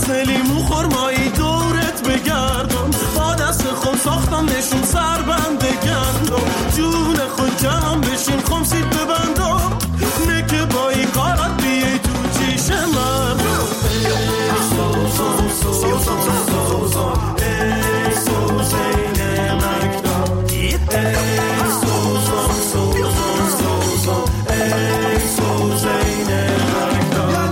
لیمو خرمایی دورت بگردم، با دست خود ساختم نشون سربند گندم، جون خود جمع بشین خمسید ببندم، نکه با این کارت بیای تو چیش مردم. ای سوزان سوزان سوزان ای سوزین مکدام، ای سوزان سوزان سوزان ای سوزین مکدام.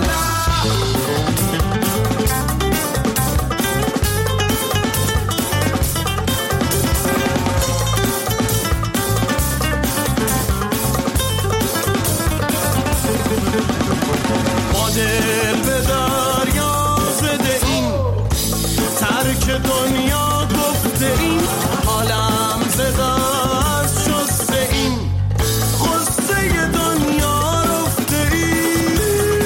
با دل به دریا زده این، ترک دنیا گفته این، حالم زده از شسته این، غصه دنیا رفته این.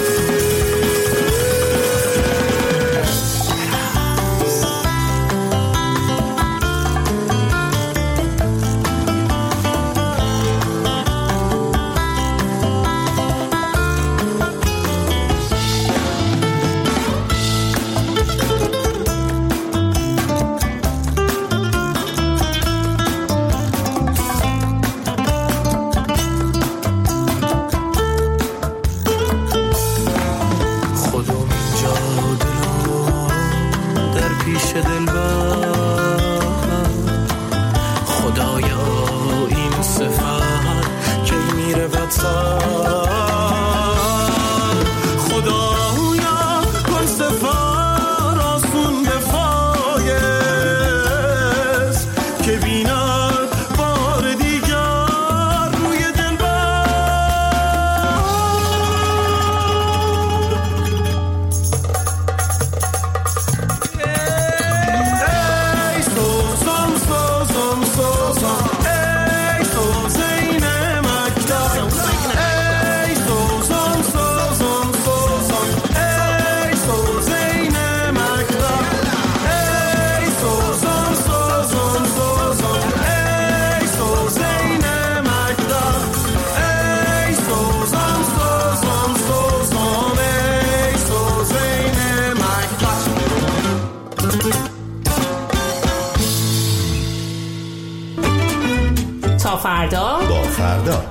تا فردا با فردا.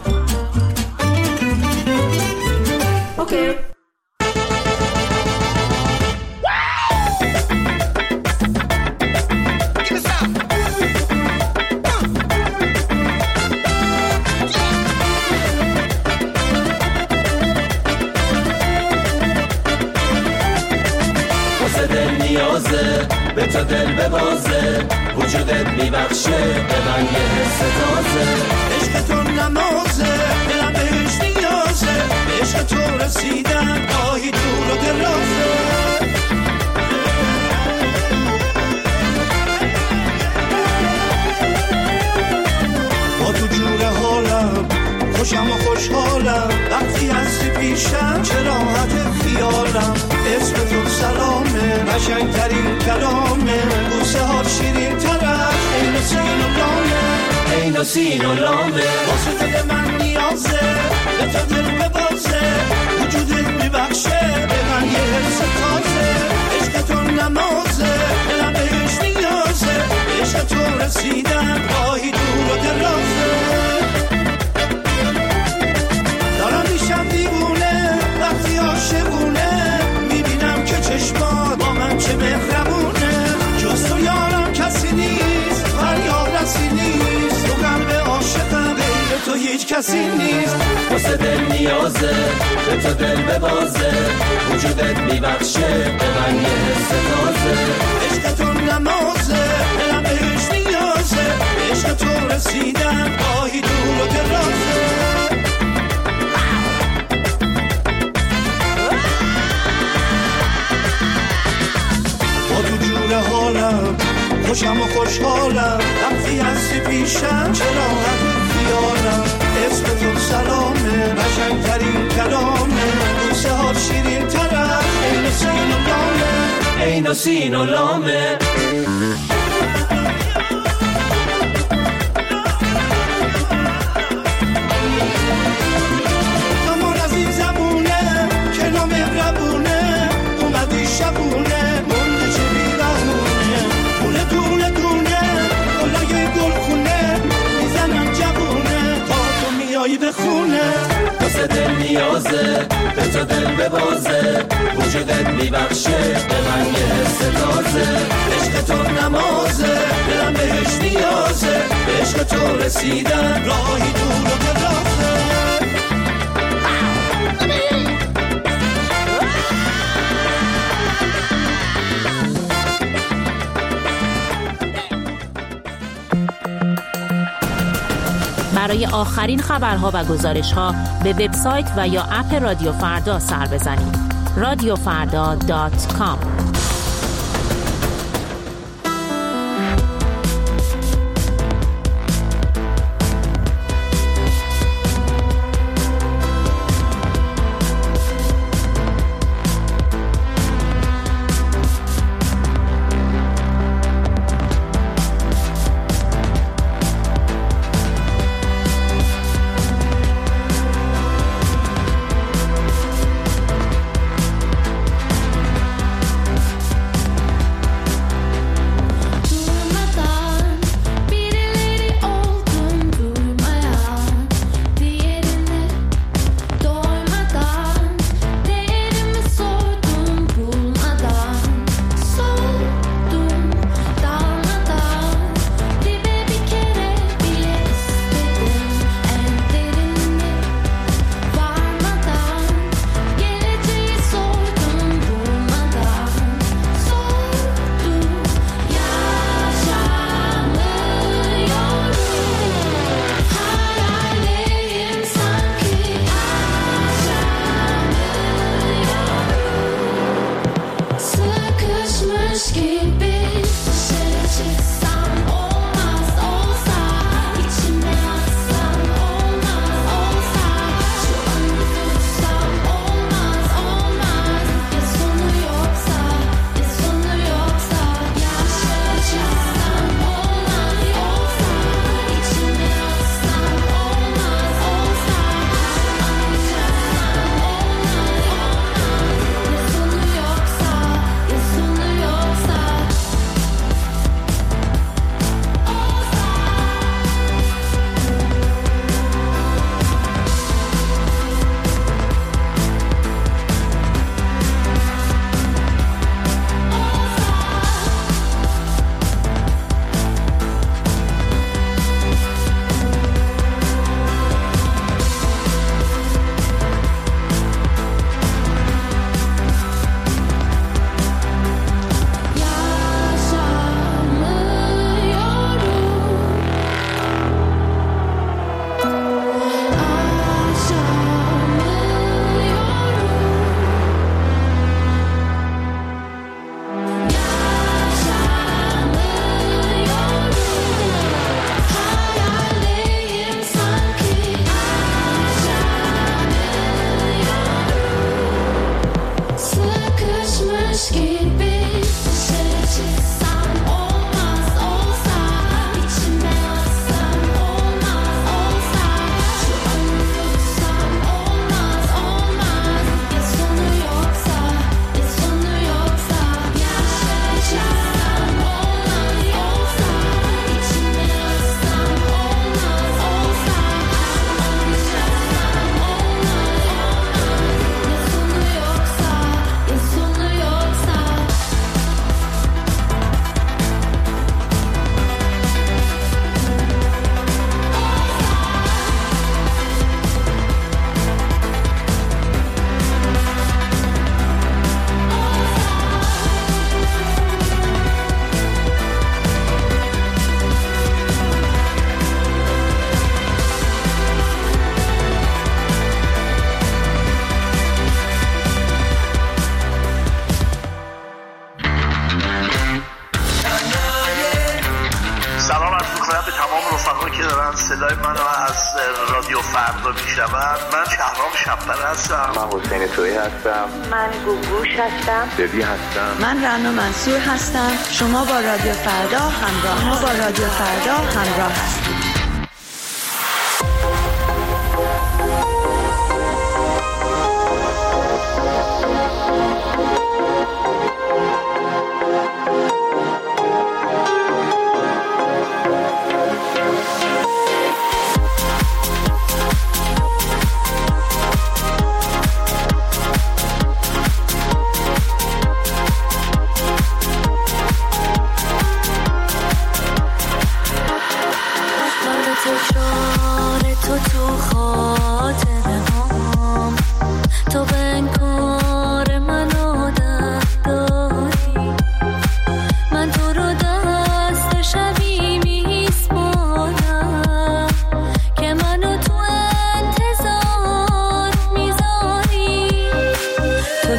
اوکی. واسه دل نیازه به تا دل ببازه، وجودت میبخشه به من یه حس تازه، عشق تو نمازه دلم بهش نیازه، به عشق تو رسیدن راهی دور و درازه. با تو جور حالم خوشم و خوشحالم، وقتی هستی پیشم چه راحت خیالم، اسم تو سلامه قشنگترین کلامه، بوسه ها شیرین ترش عین سین و لامه، عین سین و لامه. واسه دل من نیازه به تا دل ببازه، وجودت میبخشه به من یه حس تازه، عشق تو نمازه دلم بهش نیازه، به عشق تو رسیدن راهی دور و درازه. دارم میشم دیوونه وقتی عاشقونه، میبینم که چشمات با من چه مهربونه، جز تو یارم کسی نیست، فریاد رسی نیست، تو قلب عاشقم غیر تو هیچ کسی نیست. واسه دل نیازه به تو دل ببازه، وجودت میبخشه به من یه حس تازه، عشق تو نمازه دلم بهش نیازه، به عشق تو رسیدن راهی دور و درازه. حالم خوشم و خوشحالم، وقتی هستی پیشم چه راحت خیالم، اسم تو سلامه قشنگترین کلامه، بوسه ها شیرین ترش عین سین و لامه، عین سین و لامه. اما از این زبونه که نامهربونه، اومدی شبونه نیازه به تو دل ببازه وجودت میبخشه به من یه حس تازه عشق تو نمازه دلم بهش نیازه به عشق تو رسیدن راهی دور و درازه برای آخرین خبرها و گزارش‌ها به وبسایت و یا اپ رادیو فردا سر بزنید. radiofarda.com. صدای منو از رادیو فردا میشنون. من شهرام شب‌پر هستم. من حسین تویی هستم. من گوگوش هستم. دبی هستم. من رنا منصور هستم. شما با رادیو فردا همراه هستید.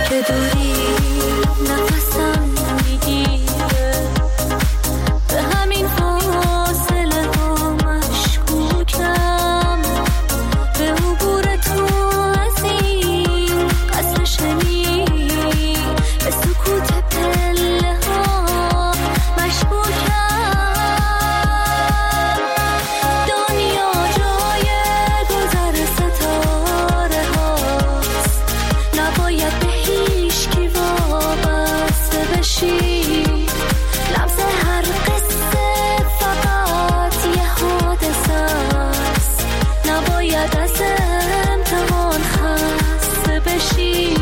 به دوری نفسم میگیره، به همین فاصله ها مشکوکم، به عبور تو از این قصر شنی، به سکوت پله ها مشکوکم. دنیا جای گذر ستاره هاست، نباید به هیچ کی وابسته بشی. لمس هر قصه فقط یه حادثه است، نباید از امتحان خسته بشی.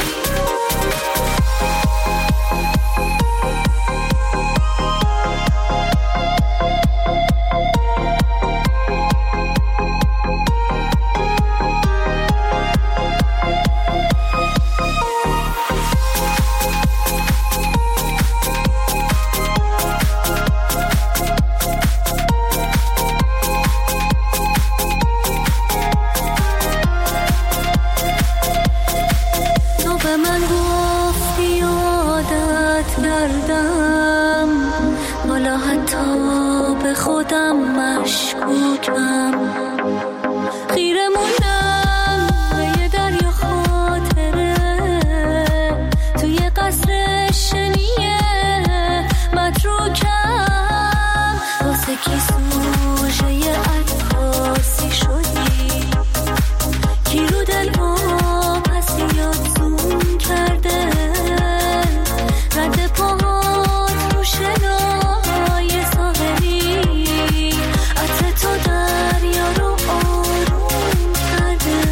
تو به من گفتی عادت کردم، حالا حتی به خودم مشکوکم. خیره موندم به یه دریا خاطره، توی قصر شنیه متروکم. واسه کی سوژه یه عکاسی شدی، کی رو دل پسیات زوم کرده، رد پاهات رو شنای ساحلی، عطر تو دریا رو آروم کرده.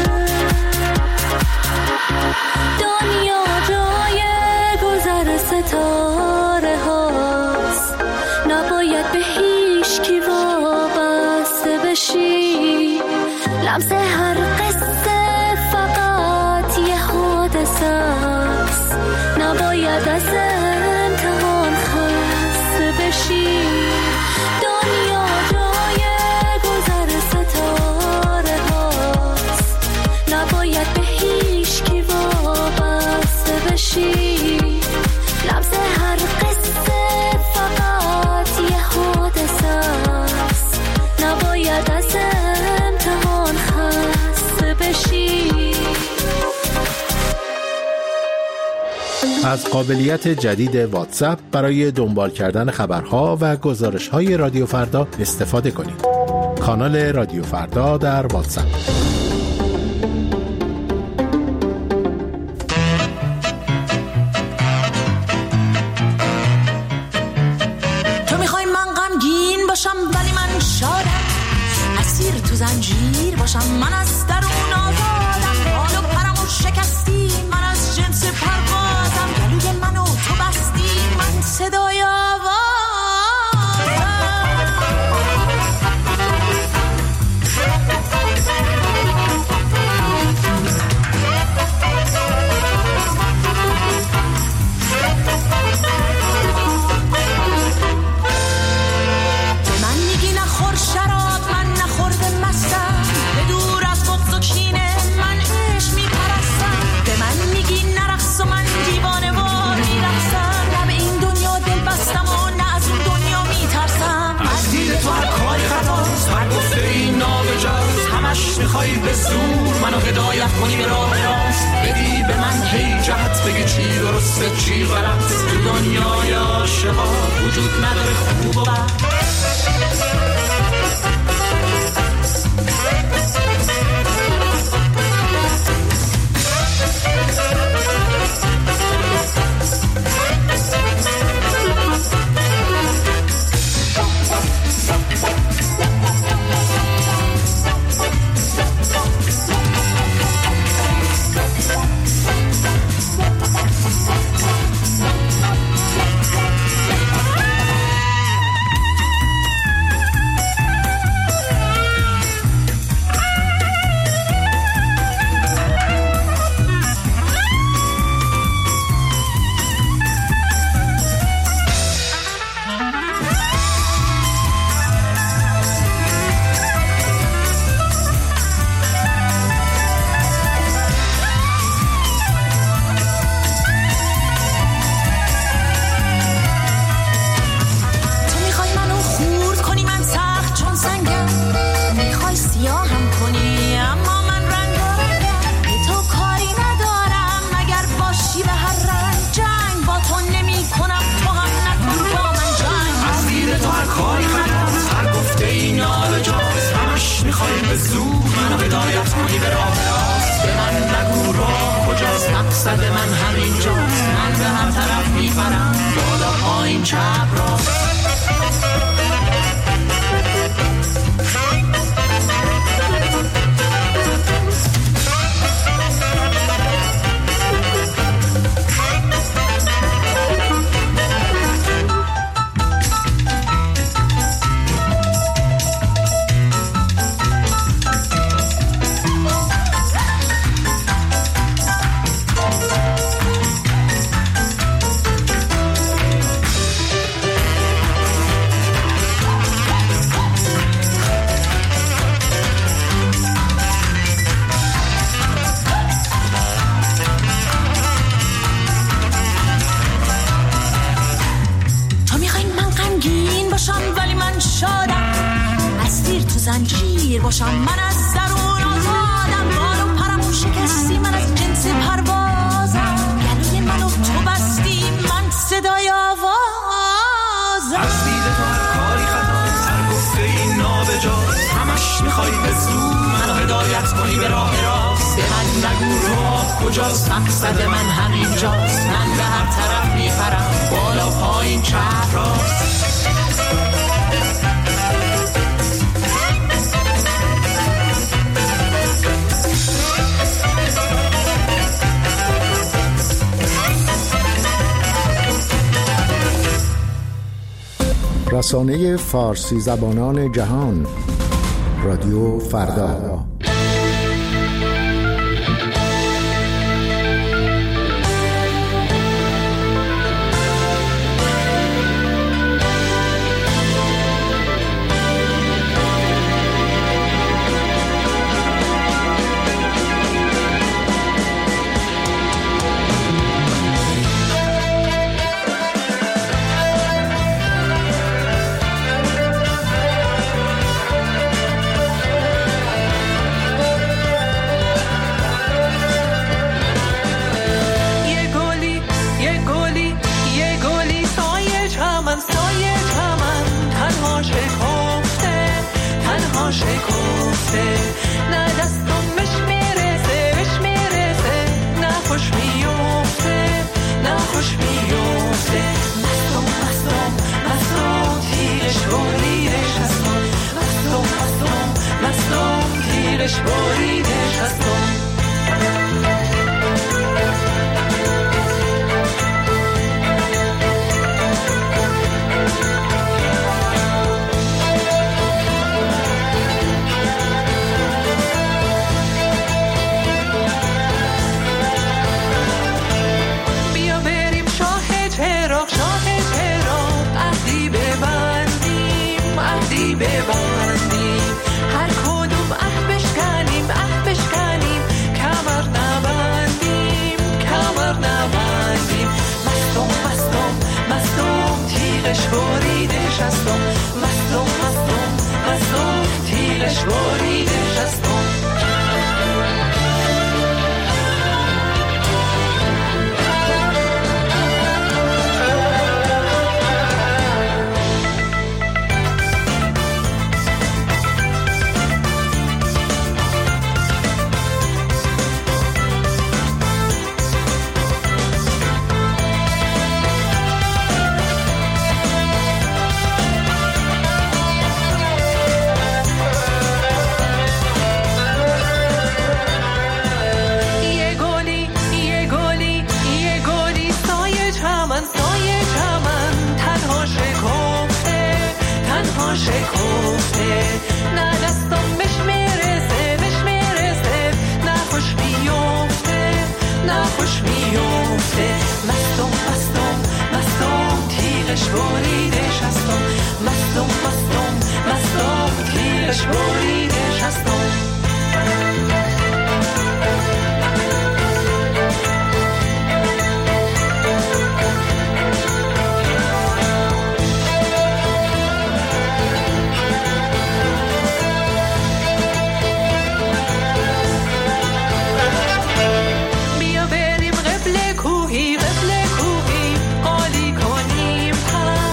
دنیا جای گذر ستاره هاست، نباید به هیچ کی وابسته بشی. لمس هر قصه فقط یه حادثه است، نباید از امتحان خسته بشی. دنیا جای گذر ستاره هاست، نباید به هیچ کی وابسته بشی. لمس هر قصه فقط یه حادثه است، نباید از امتحان خسته بشی. از قابلیت جدید واتساپ برای دنبال کردن خبرها و گزارش‌های رادیو فردا استفاده کنید. کانال رادیو فردا در واتساپ. تو میخوای من غمگین باشم ولی من شادم، اسیر تو زنجیر باشم من از درون آزادم. حال و پرمو شکستی من از جنس پروازم، گلوی منو تو بستی من صدای آوازم. میخوای به زور منو هدایت کنی به راه راست، بدی به من هی جهت، بگی چی درسته چی غلط. تو دنیای عاشقا وجود نداره خوب و بد. من همینجاست، من به هر طرف میپرم، بالا پایین چپ راست. زنجیر باشم، من از درون آزادم، بال و پرمو شکستی، من از جنس پروازم، گلوی منو تو بستی، من صدای آوازم. از دید تو هر کاری خطا، سر گفته این نابجاست، همش میخوای به زور منو هدایت کنی به راه راست. به من نگو راه کجاست، مقصد من همینجاست، من به هر طرف میپرم، بالا پایین چپ راست. رسانه فارسی زبانان جهان، رادیو فردا.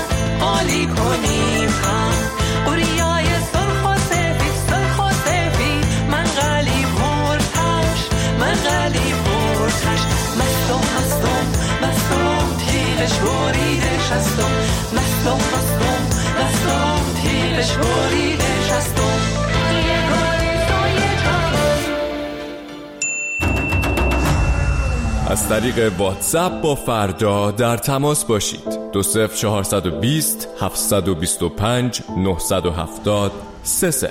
کنیم هم قریای سرخ و سفید از طریق واتساپ با فردا در تماس باشید. 20420 725 970 30.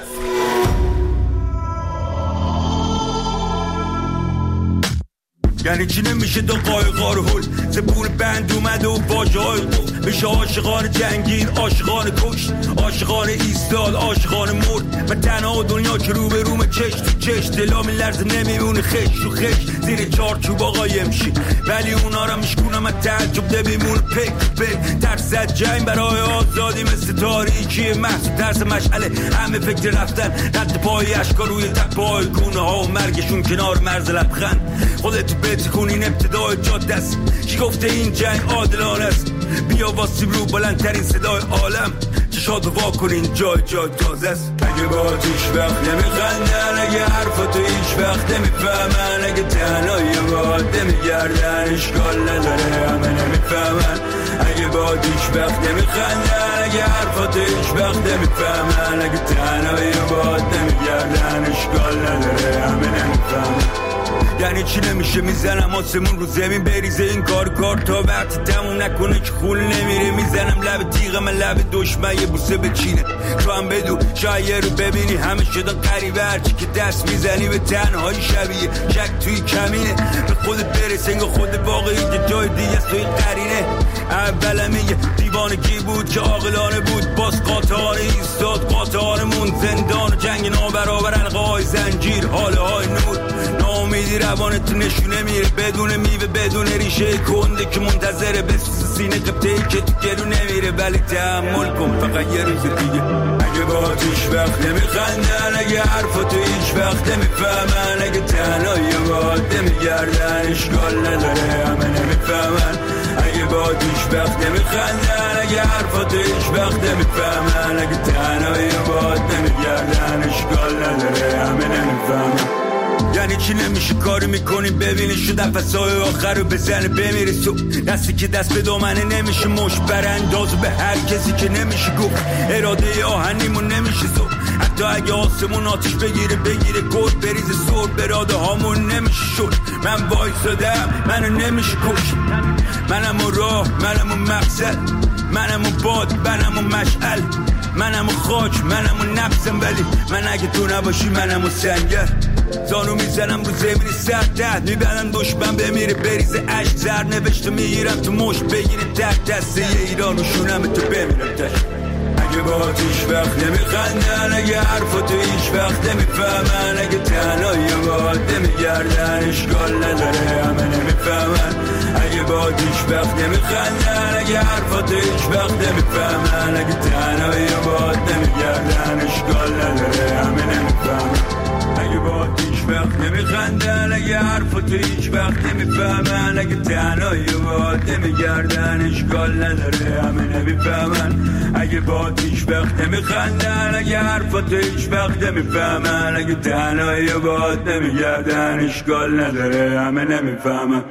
یعنی چی نمیشه دو قایقار هل زبون بند اومده و واجه های قفل بشه عاشقان جنگیر، عاشقان کش، عاشقان ایستاد، عاشقان مرد و تنها دنیا که رو به روم چش تو چش دلا میلرزه نمیمونه خش تو خش زیر چارچوب قایم شی ولی اونا را میشکونم از تعجب نمیمونه پک پک ترس از جنگ برای آزادی مثل تاریکی محصول ترس مشعله همه فکر رفتن رد پای اشکا روی تپای گونه ها و مرگشون کنار مرز لبخند خودتو بتکن این ابتدای جاده است کی گفته این جنگ عادلانه است بیا واسیم رو بلندترین صدای عالم چشاتو وا کنین جای جای تازه است اگه با هیچ وقت نمیخندن اگه حرفاتو هیچ وقت نمیفهمن اگه تنهایی باد نمیگردن اشکال نداره همه نمیفهمن اگه با هیچ وقت نمیخندن اگه حرفاتو هیچ وقت نمیفهمن اگه تنهایی باد نمیگردن اشکال نداره همه نمیفهمن یعنی چی نمیشه میزنم آسمون رو زمین بریزه این کار تا وقتی تموم نکنه که خول نمیره میزنم لب تیغم لب دشمن یه بوسه بچینه تو هم بدو شاید رو ببینی همه شدن قریبه هرچی که دست میزنی به تنهایی شبیه شک توی کمینه به خودت برسه انگاه خود واقعی که جای دیگه است توی قرینه اولم یه دیوانگی بود که عاقلانه بود باز قاطعانه ایستاد قاطعانمون زندان و جنگ نابرابر حلقه‌های زنجیر حاله های نور ناامیدی روانت نشونه میره بدون میوه بدون ریشه کنده که منتظره بسوز سینه قبطه‌ای که تو گلو نمیره ولی تحمل کن فقط یه روز دیگه اگه با هیچ وقت نمیخندن اگه حرفاتو هیچ وقت نمیفهمن اگه تنهایی باد نمیگردن اشکال نداره همه نمیفهمن اگه با هیچ وقت نمیخندن اگه حرفاتو هیچ وقت نمیفهمن اگه تنهایی باد نمیگردن اشکال نداره همه نمیفهمن یعنی چی نمیشه کاری میکنیم ببینی شو نفسای آخر رو بزنه بمیره سو دستی که دست به دامنه نمیشه مش برانداز به هر کسی که نمیشه گفت اراده آهنیمون نمیشه زو حتی اگه آسمون آتیش بگیره گل بریزه سور براده هامون نمیشه شد من وایسادم منو نمیشه کش منم و راه منم و مقصد منم و باد منم و مشعل منم و خاک منم و نفسم ولی من اگه تو نباشی منم و سنگر زانو میزنم رو زمین سرد میبرن دشمن بمیره بریزه عشق زر نوشته میگیرم تو مشت بگیره تک دسته ایران و شونم تو بمیرم تش اگه با هیچ وقت نمیخندن اگه حرفاتو هیچ وقت نمیفهمن اگه تنهایی باد نمیگردن اشکال نداره همه نمیفهمن اگه با هیچ وقت نمیخندن اگه حرفاتو هیچ وقت نمیفهمن اگه تنهایی باد نمیگردن اشکال نداره همه نمیفهمن اگه با هیچ وقت نمیخندن اگه حرفاتو هیچ وقت نمیفهمن اگه تنهایی باد نمیگردن اشکال نداره همه نمیفهمن اگه با هیچ وقت نمیخندن اگه حرفاتو هیچ وقت نمیفهمن اگه تنهایی باد نمیگردن اشکال نداره همه نمیفهمن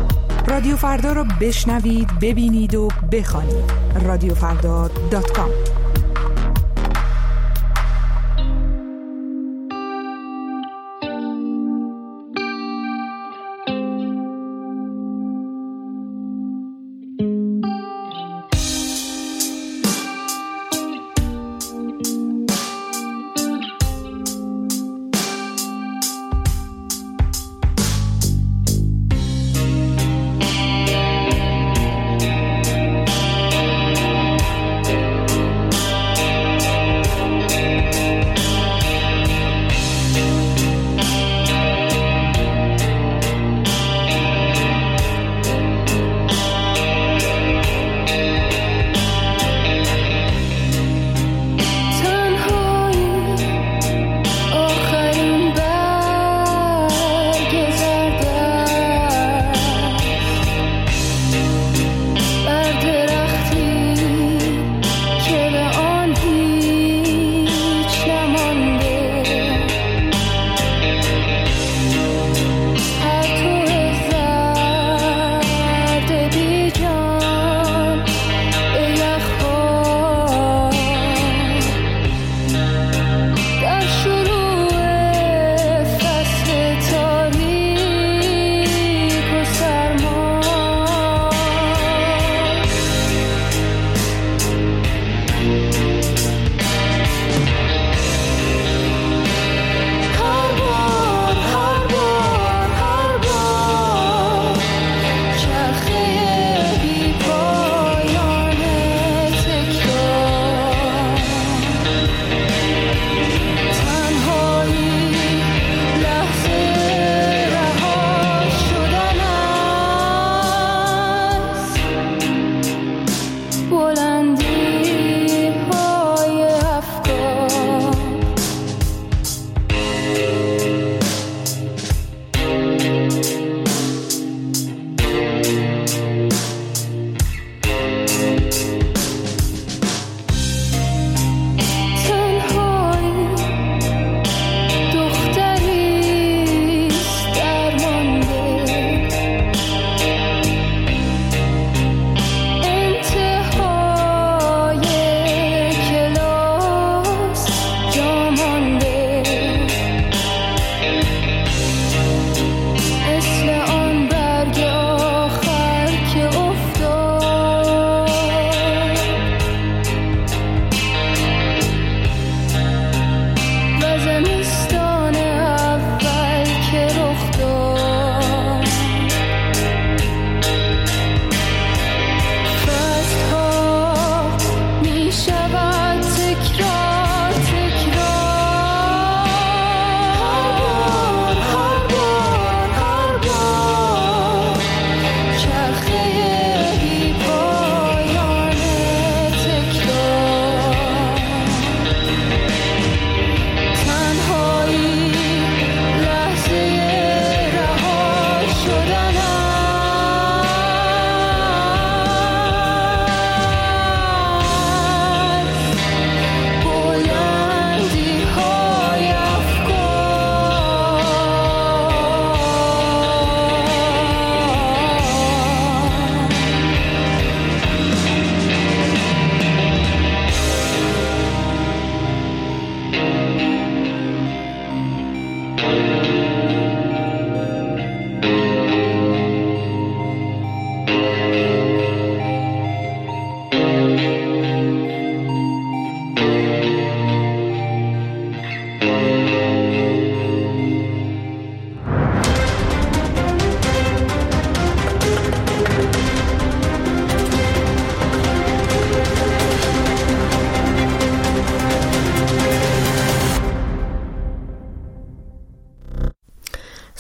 رادیو فردا رو بشنوید ببینید و بخوانید رادیوفردا.com